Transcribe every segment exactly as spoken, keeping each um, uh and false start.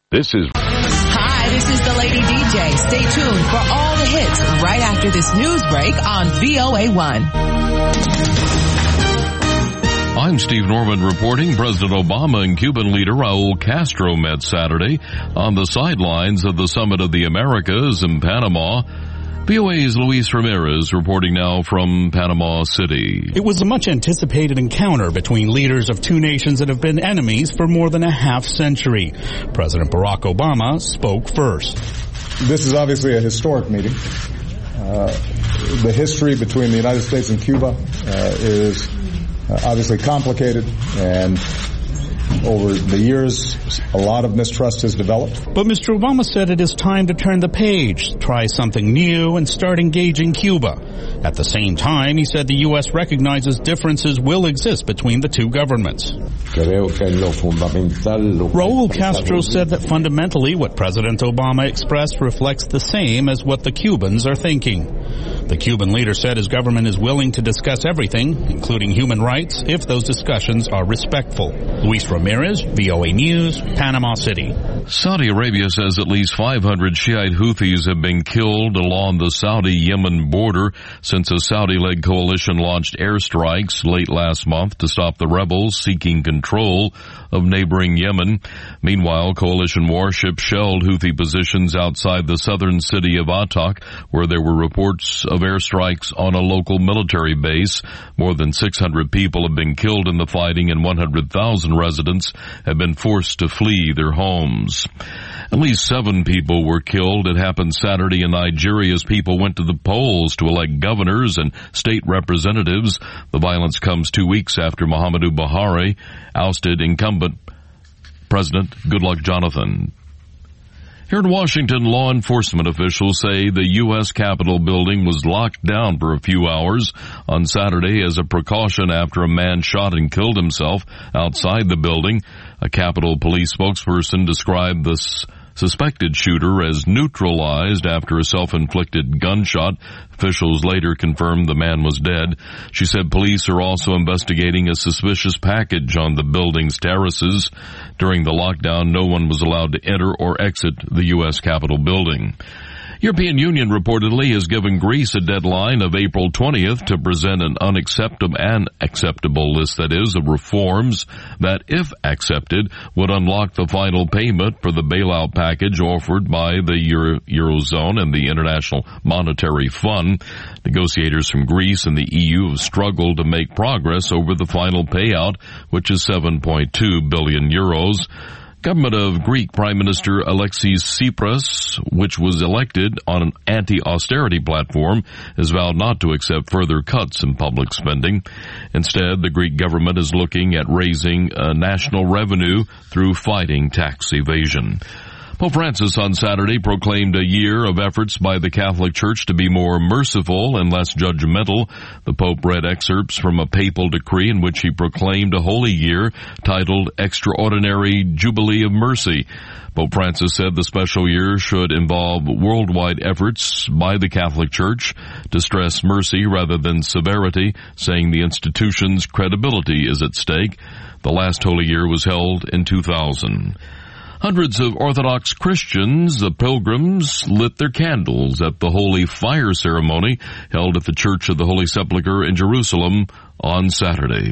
This is... Hi, this is the Lady D J. Stay tuned for all the hits right after this news break on V O A one. I'm Steve Norman reporting. President Obama and Cuban leader Raul Castro met Saturday on the sidelines of the Summit of the Americas in Panama. V O A's Luis Ramirez reporting now from Panama City. It was a much-anticipated encounter between leaders of two nations that have been enemies for more than a half century. President Barack Obama spoke first. This is obviously a historic meeting. Uh, the history between the United States and Cuba uh, is uh, obviously complicated, and over the years, a lot of mistrust has developed. But Mister Obama said it is time to turn the page, try something new, and start engaging Cuba. At the same time, he said the U S recognizes differences will exist between the two governments. Raul Castro said that fundamentally what President Obama expressed reflects the same as what the Cubans are thinking. The Cuban leader said his government is willing to discuss everything, including human rights, if those discussions are respectful. Luis Ramirez, V O A News, Panama City. Saudi Arabia says at least five hundred Shiite Houthis have been killed along the Saudi-Yemen border since a Saudi-led coalition launched airstrikes late last month to stop the rebels seeking control of neighboring Yemen. Meanwhile, coalition warships shelled Houthi positions outside the southern city of Ataq, where there were reports of airstrikes on a local military base. More than six hundred people have been killed in the fighting, and one hundred thousand residents have been forced to flee their homes. At least seven people were killed. It happened Saturday in Nigeria as people went to the polls to elect governors and state representatives. The violence comes two weeks after Muhammadu Buhari ousted incumbent President Goodluck Jonathan. Here in Washington, law enforcement officials say the U S Capitol building was locked down for a few hours on Saturday as a precaution after a man shot and killed himself outside the building. A Capitol Police spokesperson described this suspected shooter as neutralized after a self-inflicted gunshot. Officials later confirmed the man was dead. She said police are also investigating a suspicious package on the building's terraces. During the lockdown, no one was allowed to enter or exit the U S Capitol building. European Union reportedly has given Greece a deadline of April twentieth to present an unacceptable and acceptable list, that is, of reforms that, if accepted, would unlock the final payment for the bailout package offered by the Euro- Eurozone and the International Monetary Fund. Negotiators from Greece and the E U have struggled to make progress over the final payout, which is seven point two billion euros. Government of Greek Prime Minister Alexis Tsipras, which was elected on an anti-austerity platform, has vowed not to accept further cuts in public spending. Instead, the Greek government is looking at raising uh, national revenue through fighting tax evasion. Pope Francis on Saturday proclaimed a year of efforts by the Catholic Church to be more merciful and less judgmental. The Pope read excerpts from a papal decree in which he proclaimed a holy year titled Extraordinary Jubilee of Mercy. Pope Francis said the special year should involve worldwide efforts by the Catholic Church to stress mercy rather than severity, saying the institution's credibility is at stake. The last holy year was held in two thousand. Hundreds of Orthodox Christians, the pilgrims, lit their candles at the Holy Fire ceremony held at the Church of the Holy Sepulchre in Jerusalem on Saturday.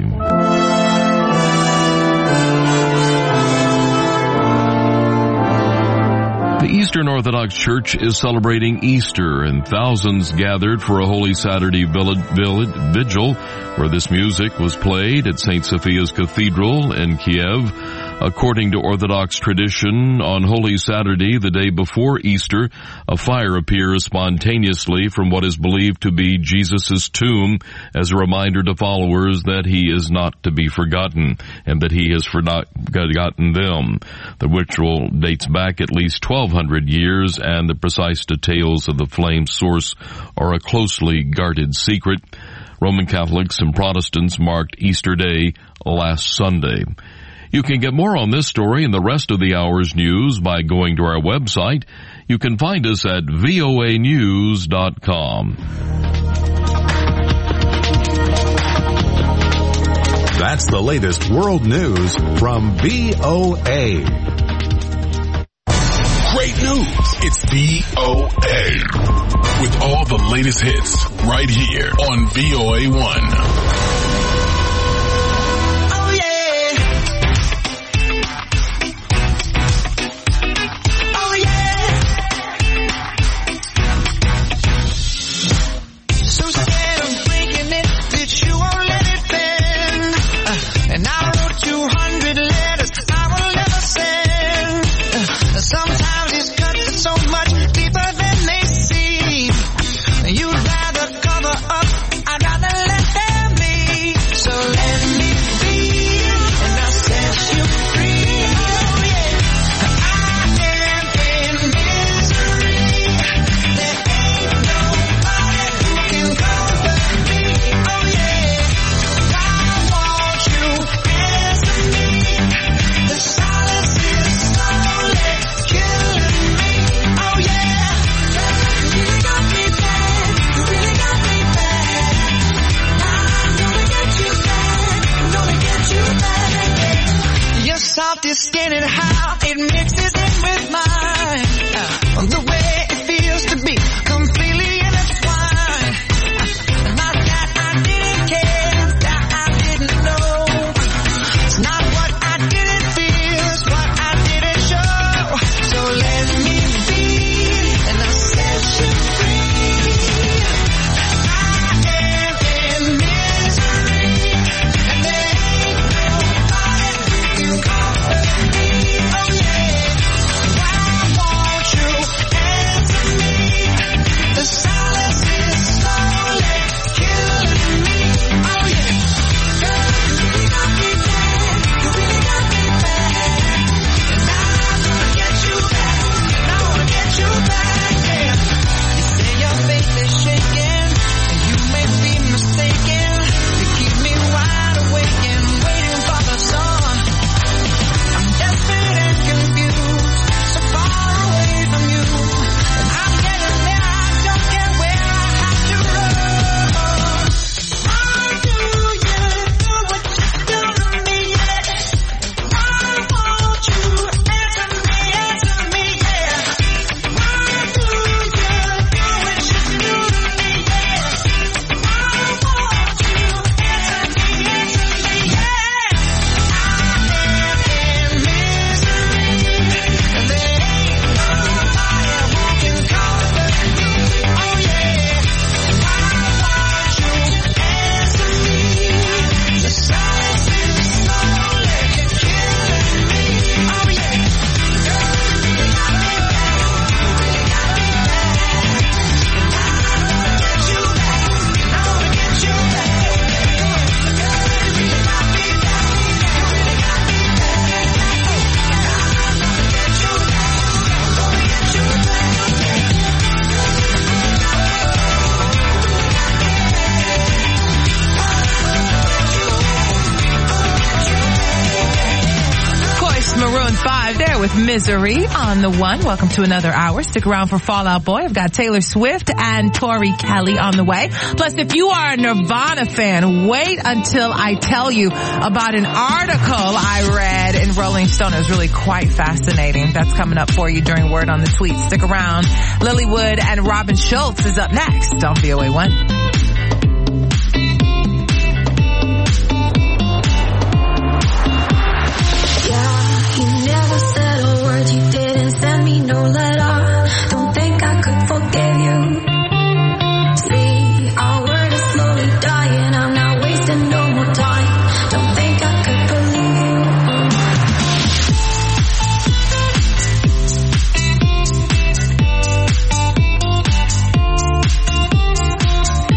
The Eastern Orthodox Church is celebrating Easter, and thousands gathered for a Holy Saturday vigil, where this music was played at Saint Sophia's Cathedral in Kiev. According to Orthodox tradition, on Holy Saturday, the day before Easter, a fire appears spontaneously from what is believed to be Jesus' tomb as a reminder to followers that he is not to be forgotten and that he has forgotten them. The ritual dates back at least twelve hundred years, and the precise details of the flame's source are a closely guarded secret. Roman Catholics and Protestants marked Easter Day last Sunday. You can get more on this story and the rest of the hour's news by going to our website. You can find us at V O A news dot com. That's the latest world news from V O A. news. It's V O A. With all the latest hits right here on V O A one. Misery on the one. Welcome to another hour. Stick around for Fall Out Boy. I've got Taylor Swift and Tori Kelly on the way. Plus, if you are a Nirvana fan, wait until I tell you about an article I read in Rolling Stone. It was really quite fascinating. That's coming up for you during Word on the Tweet. Stick around. Lilywood and Robin Schultz is up next on V O A one. No letter, don't think I could forgive you. See, our word is slowly dying. I'm not wasting no more time. Don't think I could believe you.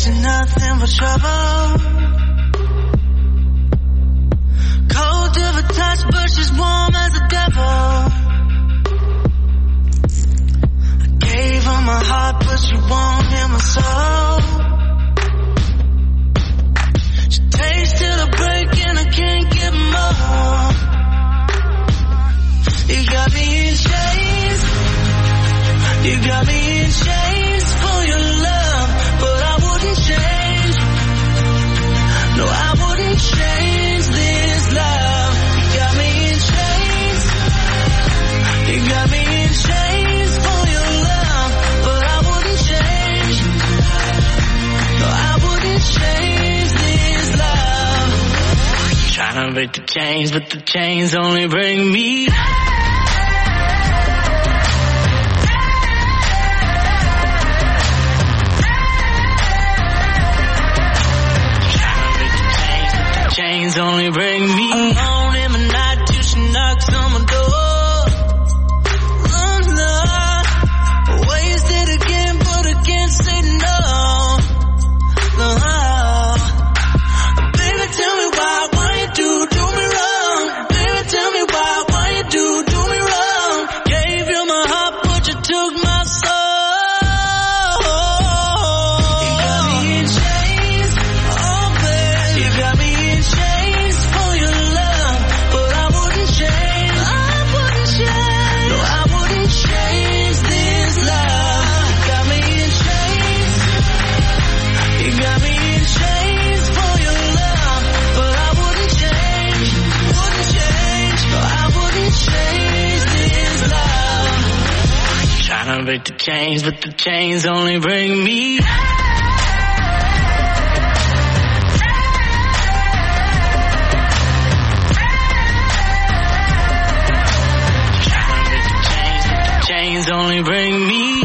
chasing nothing but trouble. Cold to the touch, but she's warm as a devil. I gave her my heart, but she won't hear my soul. She takes till the break and I can't get more. You got me in chains. You got me in chains for your love, but I wouldn't change. No, I wouldn't change this love. You got me in chains. You got me in chains for your love, but I wouldn't change. No, I wouldn't change this love. Trying to break the chains, but the chains only bring me. Chains only bring me alone in the night till she knocks on my door. Oh no, wasted again, but again say no. No, baby, tell me why, why you do do me wrong? Baby, tell me why, why you do do me wrong? Gave you my heart, but you took my soul. You got me in chains, oh baby, you got me in chains for your love, but I wouldn't change. I wouldn't change. No, I wouldn't change this love. You got me in chains. You got me in chains for your love, but I wouldn't change. Wouldn't change. No, I wouldn't change this love. Trying to break the chains, but the chains only bring me. Chains only bring me.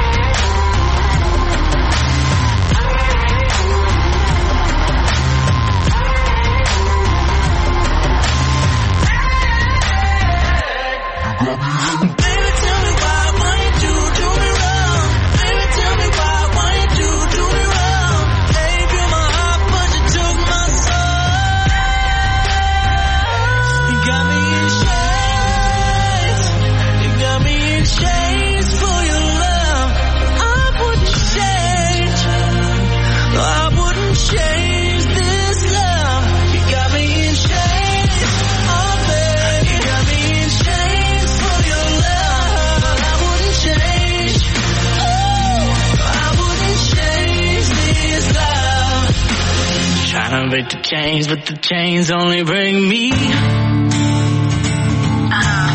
Baby, tell me why, why you do do me wrong? Baby, tell me why, why you do do me wrong? Gave you my heart, but you took my soul. You got me in chains. You got me in chains for your love. I wouldn't change. No, I wouldn't change this love. You got me in chains. Oh, baby. You got me in chains for your love. I wouldn't change. Oh, I wouldn't change this love. Trying to break the chains, but the chains only bring me. Uh-huh.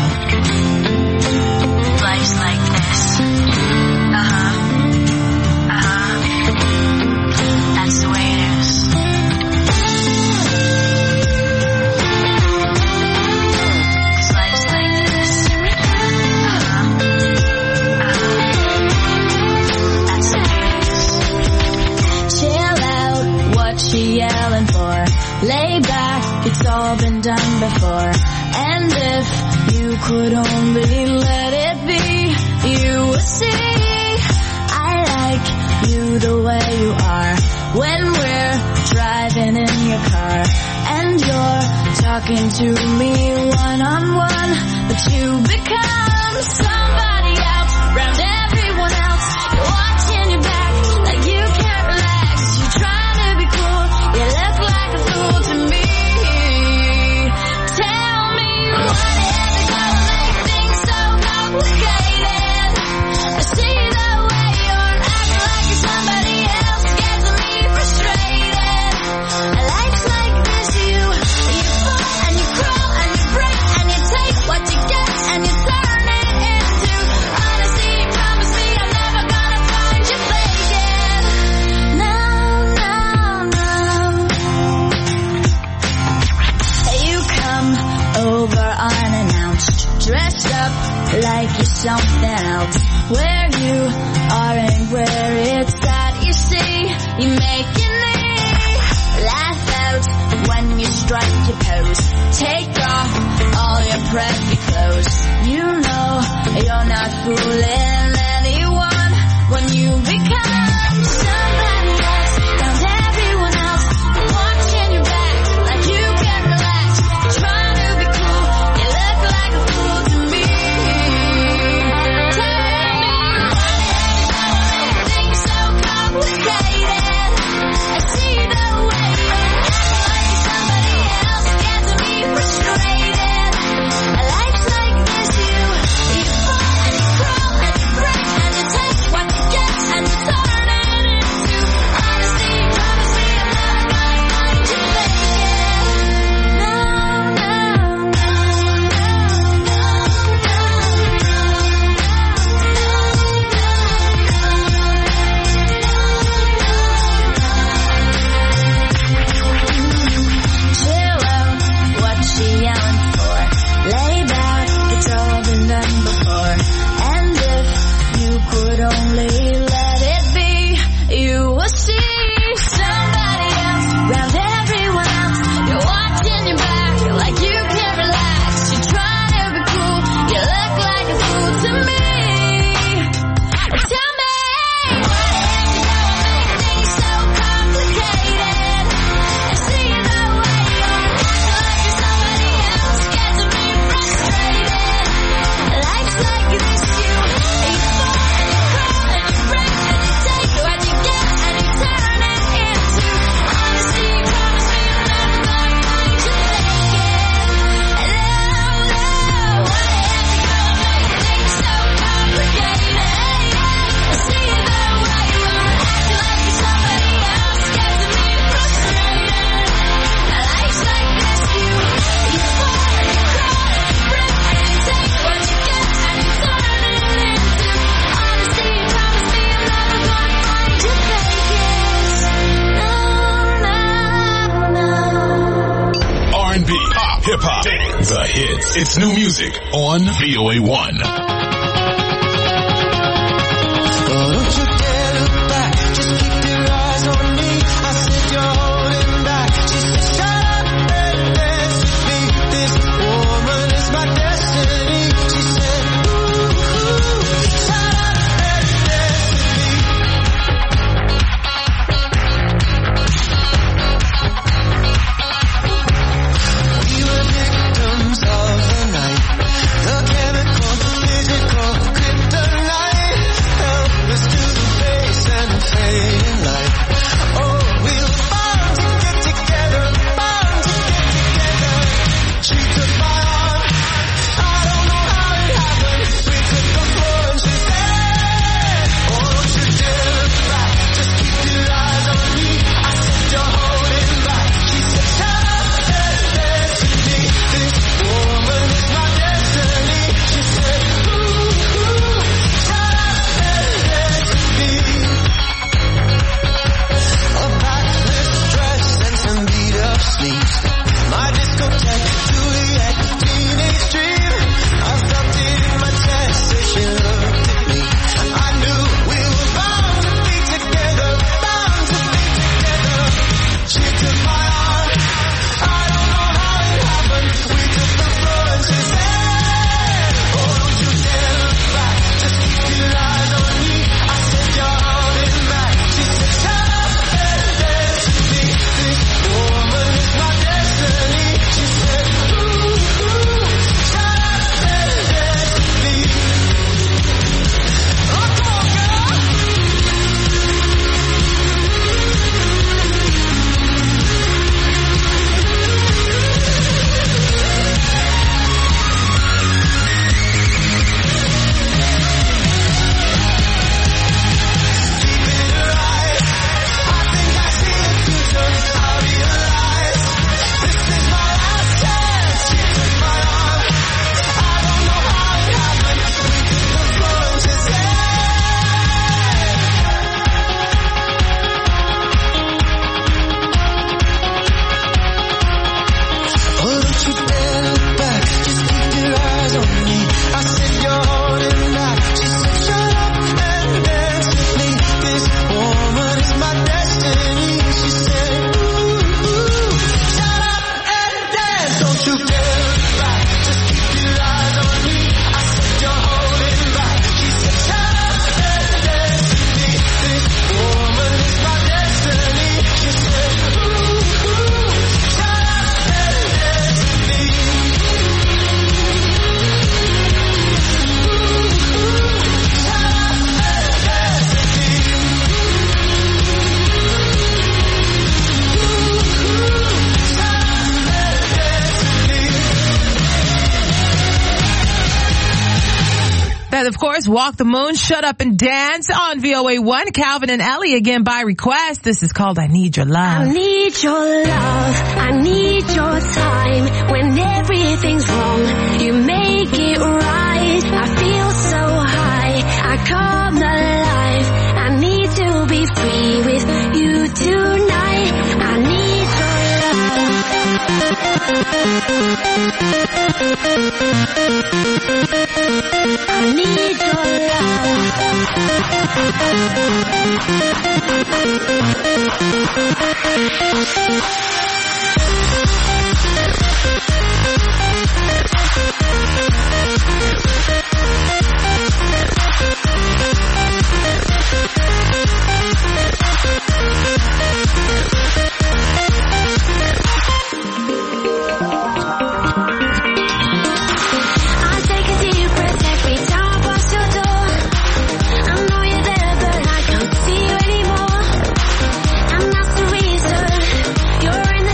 Life's like this. Uh-huh. Uh-huh. That's the way it is. 'Cause life's like this. Uh-huh. Uh-huh. That's the way it is. Chill out, what you yelling for? Lay back, it's all been done before. And if you could only let it be, you would see I like you the way you are. When we're driving in your car and you're talking to me one-on-one, but you become somebody else around everyone else. You're watching your back like you can't relax. You're trying to be cool, you look like a fool to me. Tell me what is it gonna make things so complicated? I see the way you're acting like you're somebody else, gets me frustrated. Life's like this, you, you fall and you crawl and you break and you take what you get and you turn it into honesty. Promise me I'm never gonna find you faking. No, no, no. You come over unannounced, dressed up like you're something else. Where you are and where it's at, you see, you make your knee laugh out when you strike your pose. Take off all your preppy clothes. You know you're not fooling anyone when you become somebody else. yelling for? Lay back, it's all been done before. And if you could only let it be, you will see somebody else around everyone else. You're watching your back like you can't relax. You're trying to be cool, you look like a fool to me. Tell me, why the heck you gotta make things so complicated? And see the way you're acting like you're somebody else gets me frustrated. Life's like this, you you fall and you crawl and you break and you take what you get and you turn it into honesty. You promise me you're never going to make it. And no, no, why the heck you gotta make things so complicated? See the way you're acting like you're somebody else gets me frustrated. Life's like this, you you fall and you crawl and you break and you take what you get and you turn it into honesty. You promise me you're never going to fake it. No, no, no. R and B, pop, hip hop, dance, the hits. It's new music on V O A one. Oh, don't you dare look back, just keep your eyes on me. I said you're holding back. She said shut up and dance with me. This woman is my destiny. She said ooh, ooh, shut up and dance with me. We were victims of the night. The chemical, the physical, kryptonite. Help us to the face and fading light. Oh, we'll bond to get together, bond to get together. She took my arm, I don't know how it happened. We took the floor and she said, oh, don't you dare look back, just keep your eyes on me. I said you're holding back. She said shut up and dance with me. This woman is my destiny. She said ooh, ooh, shut up and dance with me. A backless dress and some beat up sleeves. My discotheque, Juliet, teenage dream. I felt it in my chest as she looked at me. I knew we were bound to be together, bound to be together. She took my arm, I don't know how it happened. We took the floor and she said, oh, don't you dare look back, just keep your eyes on me. I said you're holding back. She said shut up and dance with me. This woman is my destiny. She said ooh, ooh, shut up and dance with me. Oh, come on, girl. Oh, don't you dare look back, just keep your eyes on me. I said you're holding back. She said shut up and dance with me. This woman is my destiny. She said ooh, ooh, shut up and dance. Don't you dare look back, just keep your eyes on me. I said you're holding back. She said shut up and dance with me. This woman is my destiny. She said ooh, ooh, shut up and dance with me. That, of course, Walk the Moon, Shut Up and Dance on V O A one. Calvin and Ellie again by request. This is called I Need Your I Love. need your love, I need your time. When everything's wrong, you make it right. I feel so high, I come alive. I need to be free with you tonight. I need your love. I need your You're in the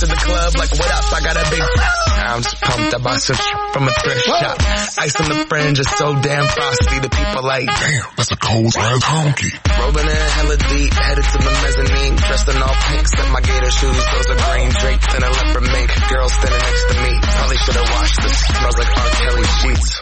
to the club like, what up? I got a big... I'm just pumped. I bought some shit from a thrift shop. Ice on the fringe is so damn frosty. The people like, damn, that's a cold ass honky. Rolling in hella deep, headed to the mezzanine. Dressed in all pink, set my gator shoes. Those are green drapes and a leopard mink. Girl standing next to me. Probably should have washed this. Smells like R. Kelly sheets.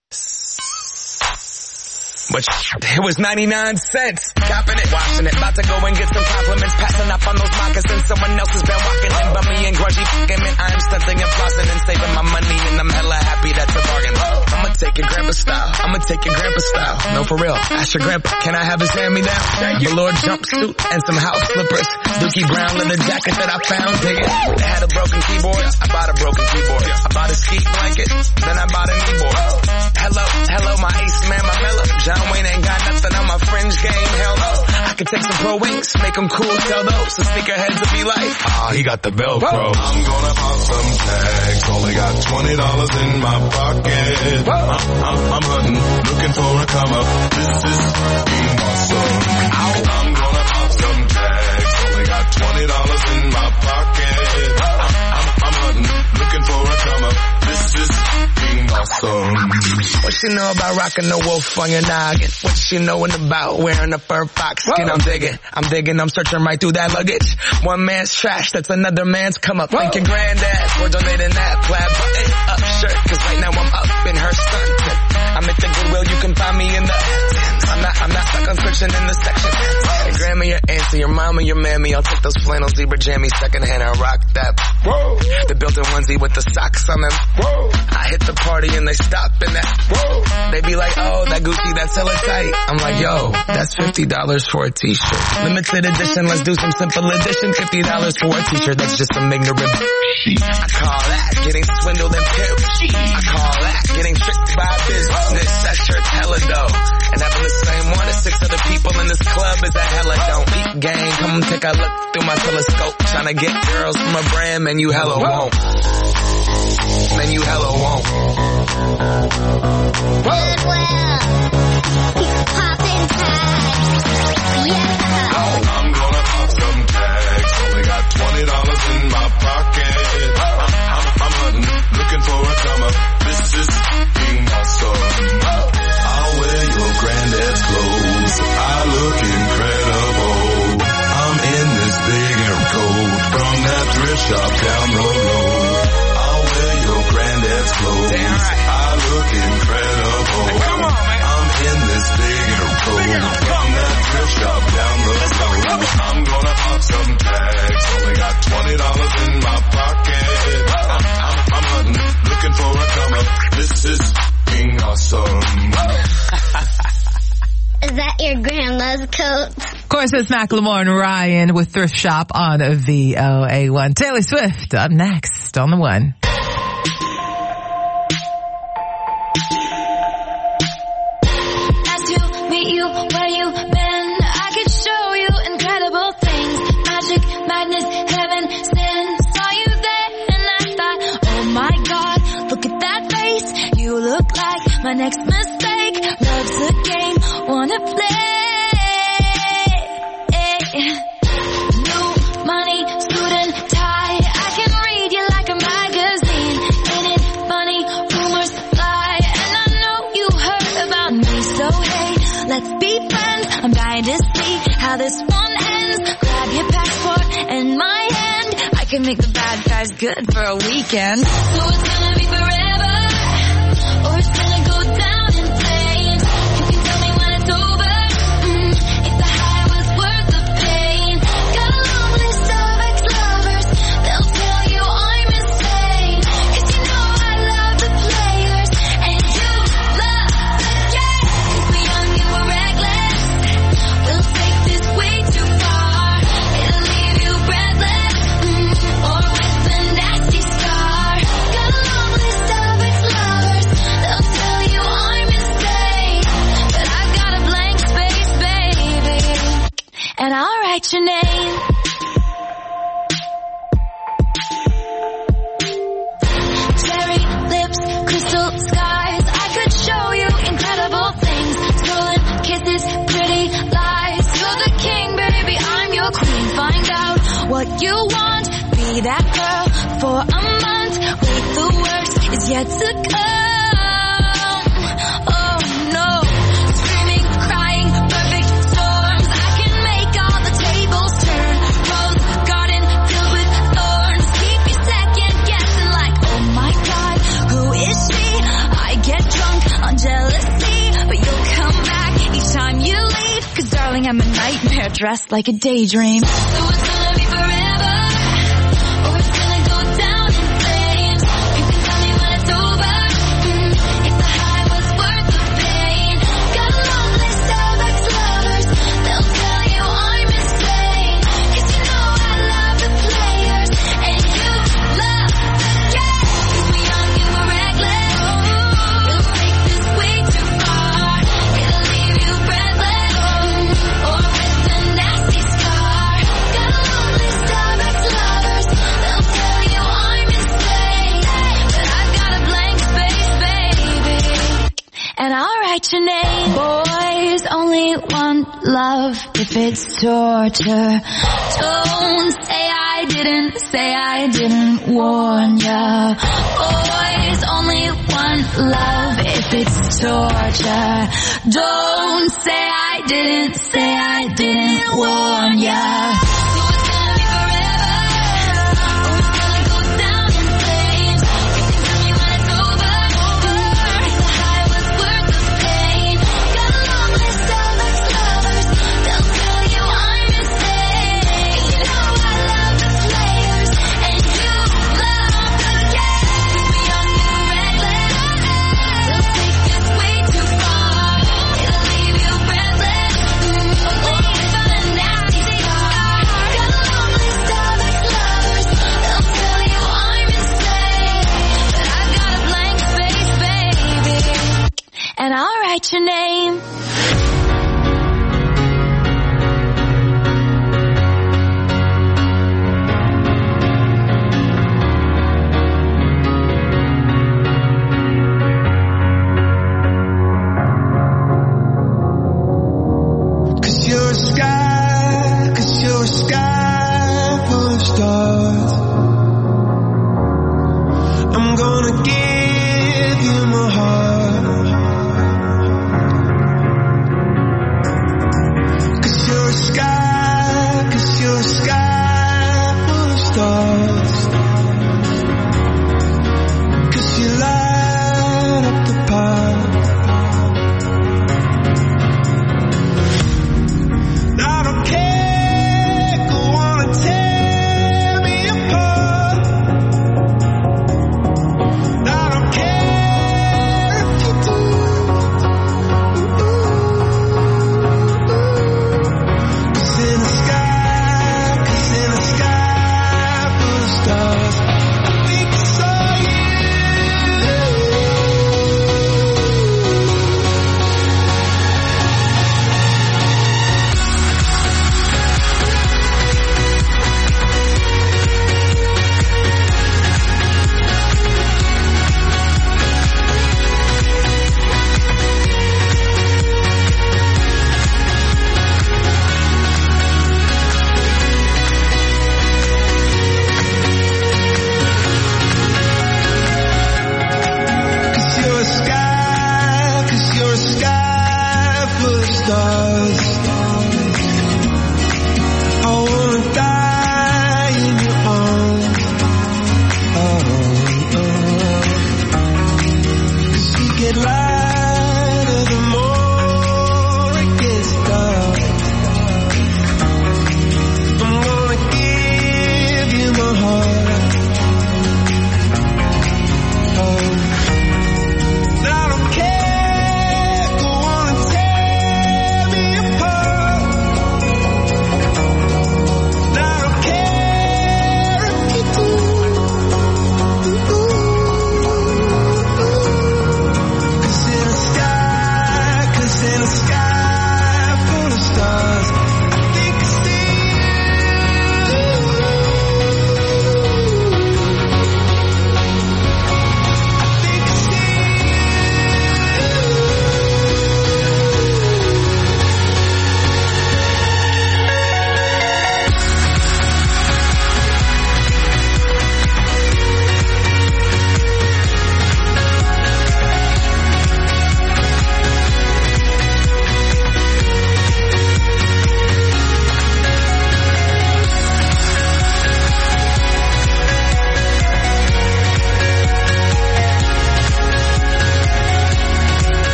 But it was ninety-nine cents. Copping it, washing it. About to go and get some compliments. Passing up on those moccasins. Someone else has been walking in. But me and grungy fucking man. I am stunting and flossing and saving my money. And I'm hella happy that's a bargain. I'ma take your grandpa style. I'ma take your grandpa style. No, for real. Ask your grandpa. Can I have his hand-me-down? Velour jumpsuit and some house slippers. Dookie brown leather jacket that I found. Dig it. They had a broken keyboard. I bought a broken keyboard. I bought a ski blanket. Then I bought a kneeboard. Hello, hello, my ace man, my mellow. John Wayne ain't got nothing on my fringe game, hell no. I could take some pro wings, make them cool, tell those. So sneakerheads will be like, ah, he got the Velcro. Whoa. I'm gonna pop some tags, only got twenty dollars in my pocket. I'm, I'm, I'm hunting, looking for a come up. This is being awesome. Ow. I'm gonna pop some tags, only got twenty dollars in my pocket. I'm, I'm, I'm hunting, looking for a come up. This is being awesome. What she know about rocking the wolf on your noggin? What she knowin' about wearing a fur fox skin? Whoa. I'm digging, I'm digging, I'm searching right through that luggage. One man's trash, that's another man's come up. Whoa. Thank your granddad for donating that plaid button up shirt. Cause right now I'm up in her stunt. I'm at the Goodwill, you can find me in the... I'm not, I'm not stuck on searching in the section. Your grandma, your auntie, your mama, your mammy. I'll take those flannel zebra jammies secondhand and rock that. Whoa. The built-in onesie with the socks on them. Whoa. I hit the party and they stop in that. Whoa. They be like, oh, that Gucci, that's hella tight. I'm like, yo, that's fifty dollars for a t-shirt. Limited edition, let's do some simple edition. fifty dollars for a t-shirt, that's just some ignorant shit. I call that getting swindled and pimped. I call that getting tricked by business. That shirt's hella dope. And having the same one as six other people in this club is a hella don't. Peep gang, come take a look through my telescope. Tryna get girls from a brand, man, you hella won't. Man, you hella won't. Goodwill. Poppin' tags. Yeah. I'm gonna pop some tags. Only got twenty dollars in my pocket. I'm, I'm, I'm hunting, looking for a come up. This is being awesome. I'll wear your granddad's clothes. I look incredible. I'm in this big air coat from that thrift shop down the road. I'll wear your granddad's clothes. I look incredible. Hey, come on, man. I'm in this big air coat from that thrift shop down the road. I'm gonna pop some tags. Only got twenty dollars in my pocket. I'm, I'm, I'm hunting, looking for a come up. This is being awesome. Is that your grandma's coat? Of course, it's Macklemore and Ryan with Thrift Shop on V O A one. Taylor Swift up next on the one. Nice to meet you, where you been? I could show you incredible things. Magic, madness, heaven, sin. Saw you there and I thought, oh my God, look at that face. You look like my next mistake. Love's a game, wanna play. New money, suit and tie. I can read you like a magazine. Ain't it funny? Rumors fly, and I know you heard about me. So hey, let's be friends. I'm dying to see how this one ends. Grab your passport and my hand. I can make the bad guys good for a weekend. So it's gonna be forever, or it's gonna go down in flames. You can tell me when it's over, mm, if the high was worth the pain. Got a long list of ex-lovers, they'll tell you I'm insane. Cause you know I love the players, and you love the game. Cause we're young and we're reckless, we'll take this way too far. It'll leave you breathless, mm, or with a nasty scar. Got a long list of ex-lovers, they'll tell you I'm insane. But I've got a blank space, baby, and I'll write your name. Cherry lips, crystal skies. I could show you incredible things. Stolen kisses, pretty lies. You're the king, baby, I'm your queen. Find out what you want, be that girl is yet to come. Oh no, screaming, crying, perfect storms. I can make all the tables turn. Rose garden filled with thorns. Keep you second guessing like, oh my God, who is she? I get drunk on jealousy, but you'll come back each time you leave. Cause darling, I'm a nightmare dressed like a daydream. So it's gonna be forever, or it's gonna go down in flames. You can tell me when it's over, mm, if the high was worth the pain. Got a long list of ex-lovers, they'll tell you I'm insane. Cause you know I love the players, and you love the game. Cause we're young and we're reckless, we'll take this way too far. It'll leave you breathless, or with a nasty scar. Got a long list of ex-lovers, they'll tell you I'm insane. But I've got a blank space, baby, and I'll write your name. Boys only want love if it's torture. Don't say I didn't, say I didn't warn ya. Boys only want love if it's torture. Don't say I didn't, say I didn't warn ya. So it's gonna be forever, or it's gonna go down in flames. You can tell me when it's over, if the high was worth the pain. Got a long list of ex-lovers, they'll tell you I'm insane. You know I love the players, and you love the game. We're young and reckless, they'll take this way too far. It'll leave you breathless, mm, or with a nasty scar. Got a long list of ex-lovers, they'll tell you I'm insane. But I've got a blank space, baby, and I'll write your name. Cause you're a sky, cause you're a sky full of stars. I'm gonna give you my heart. Cause you're a sky, cause you're a sky full of stars. Cause you light up the path. I don't care, go on and tear me apart. I don't care if you do. Cause in the sky, cause in the sky full of stars, I think I saw you. Cause you're a sky, cause you're a sky full of stars. I wanna die in your arms. Oh, oh. Cause you get lighter the more it gets dark. I'm gonna give you my heart. Oh, I don't care, go on and tear me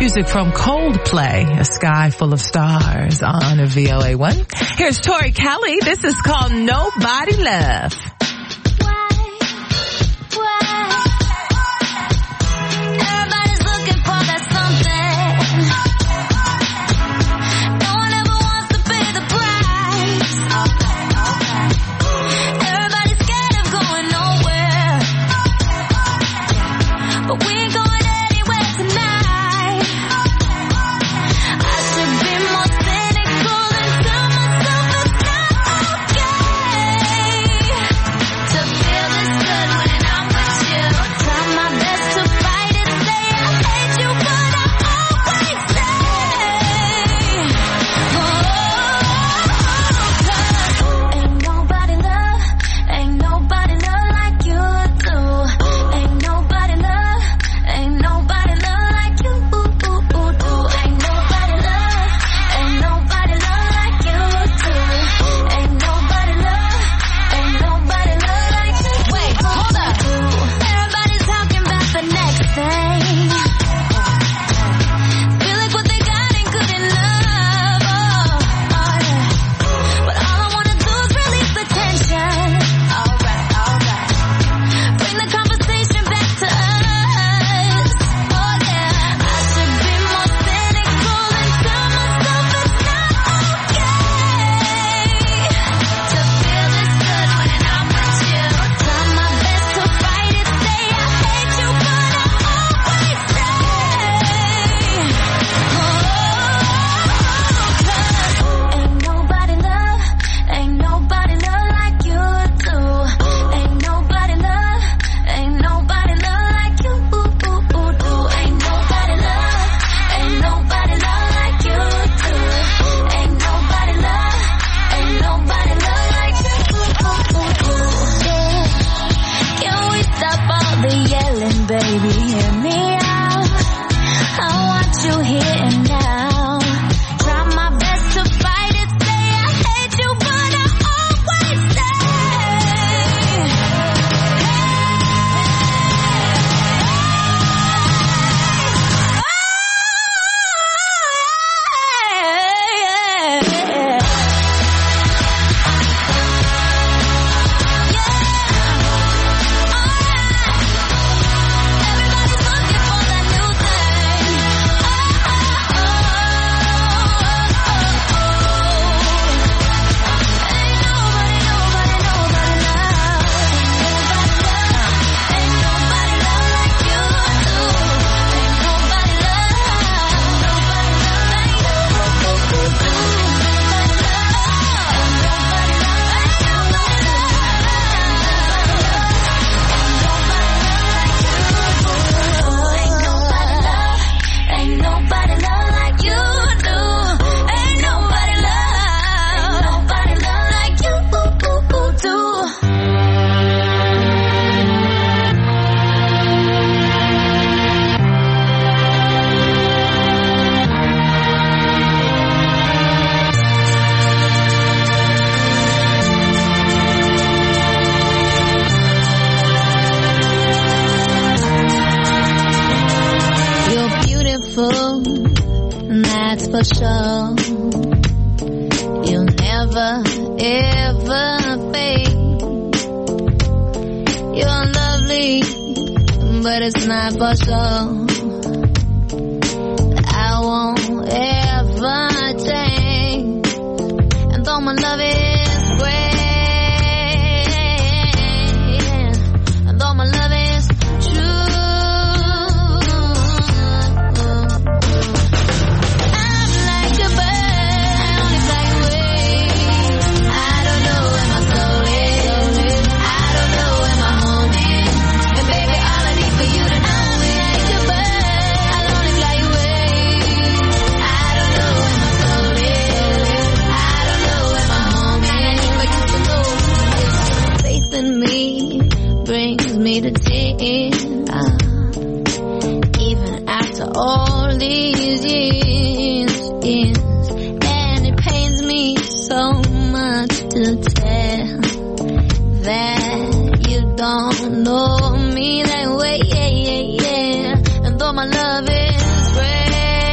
Music from Coldplay, A Sky Full of Stars on V O A one. Here's Tori Kelly. This is called Nobody Love. For sure, you'll never ever fade. You're lovely, but it's not for sure. I won't ever change, and though my love is great, and though my love is true. Me to tears, even after all these years, years, and it pains me so much to tell that you don't know me that way, yeah, yeah, yeah. And though my love is great,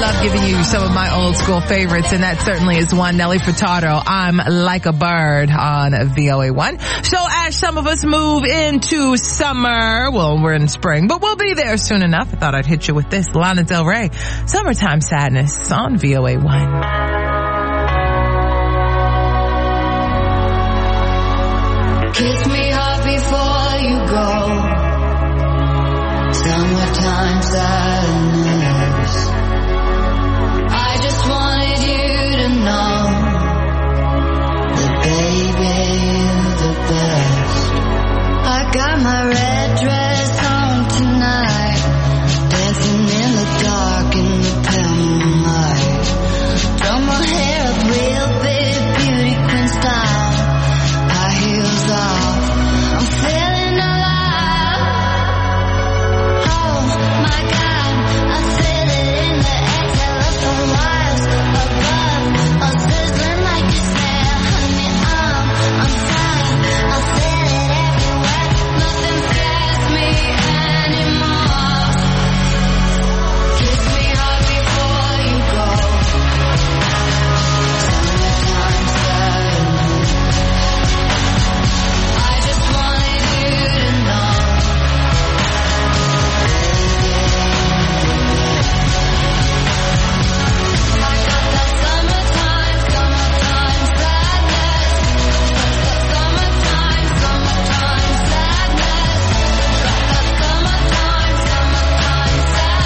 love giving you some of my old school favorites, and that certainly is one. Nelly Furtado, I'm Like a Bird on V O A one. So as some of us move into summer, well, we're in spring, but we'll be there soon enough. I thought I'd hit you with this. Lana Del Rey, Summertime Sadness on V O A one. Kiss me hard before you go. Summertime sadness. I just wanted you to know that baby, you're the best. I got my red dress on tonight, dancing in the dark in the pale moonlight. Done my hair up real big, beauty queen style. High heels off, I'm feeling alive. Oh my God, I feel it in the air, telephone wires above, I'm sizzling like a snare. Honey, I'm on fire, I feel it everywhere. Nothing scares me anymore. Kiss me hard before you go. Summertime sadness. I just wanted you to know. I got that summertime, summertime sadness. Summertime, summertime sadness. Got that summertime, summertime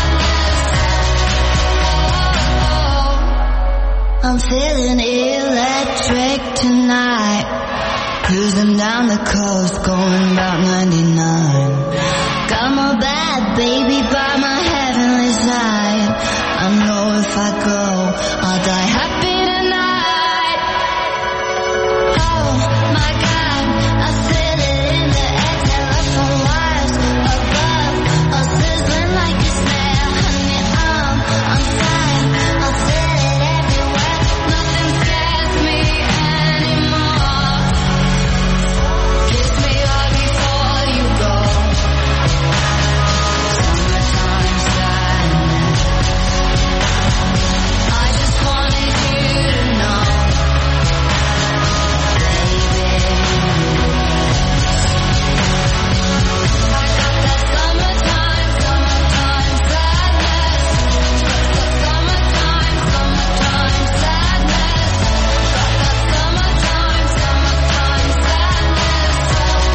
sadness. I'm feeling electric tonight. Cruising down the coast, going about ninety-nine. Got my bad baby by my heavenly side. I know if I go, I'll die happy tonight. Oh my God, I feel it in the air, telephone wires above, I'm sizzling like a snare. Honey, I'm on fire, I feel it everywhere. Nothing scares me anymore. Kiss me hard before you go. Summertime sadness. I just wanted you to know, baby. I got that summertime, summertime sadness. Summertime, summertime sadness. Got that summertime, summertime sadness.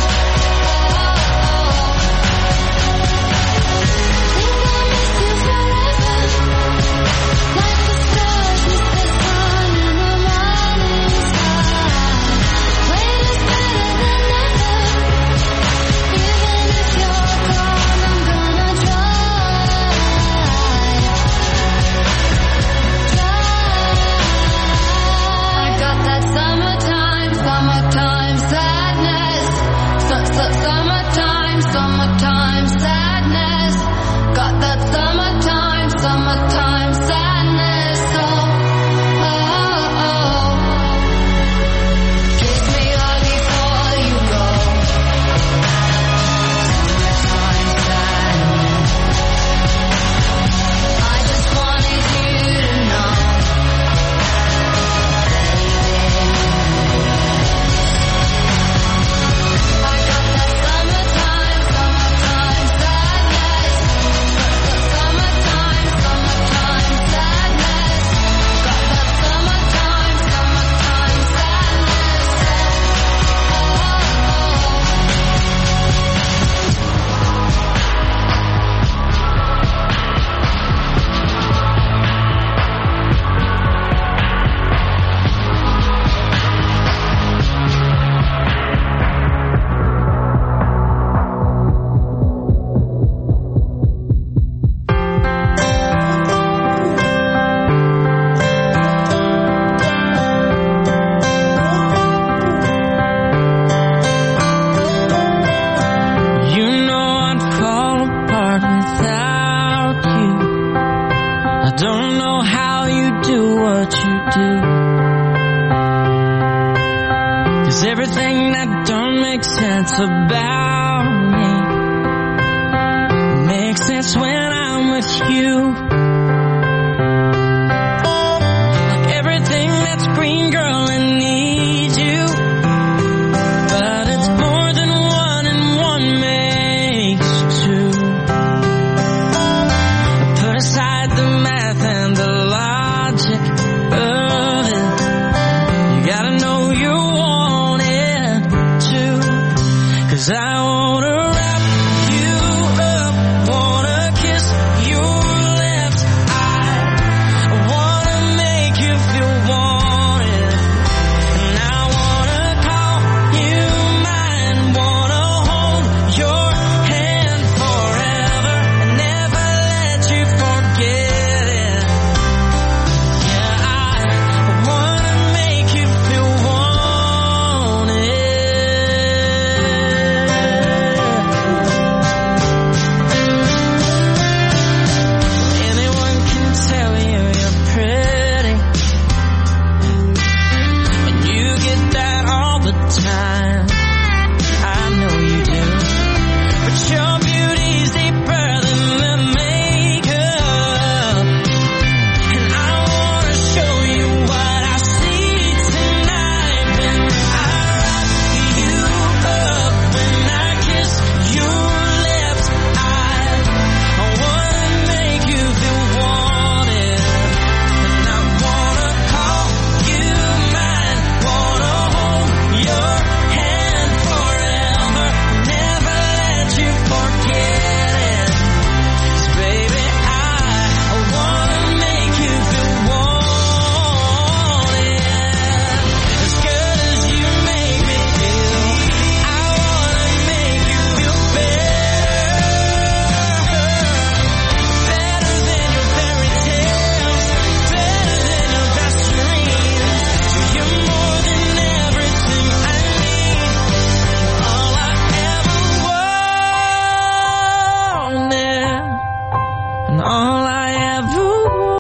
Think I'll miss you forever. Like the stars miss the sun in the morning sky. Wait is better than never. Even if you're gone, I'm gonna try. I got that summertime, summertime sadness. Su- su- summertime, summertime sadness. Got that summertime, summertime sadness. Oh, oh, oh. Kiss me hard before you go. Summertime sadness. I just wanted you to know, I got that summertime, summertime sadness. Summertime, summertime sadness. Got that summertime, summertime You know I'd fall apart without you. I don't know how you do what you do. 'Cause everything that don't make sense about me makes sense when I'm with you.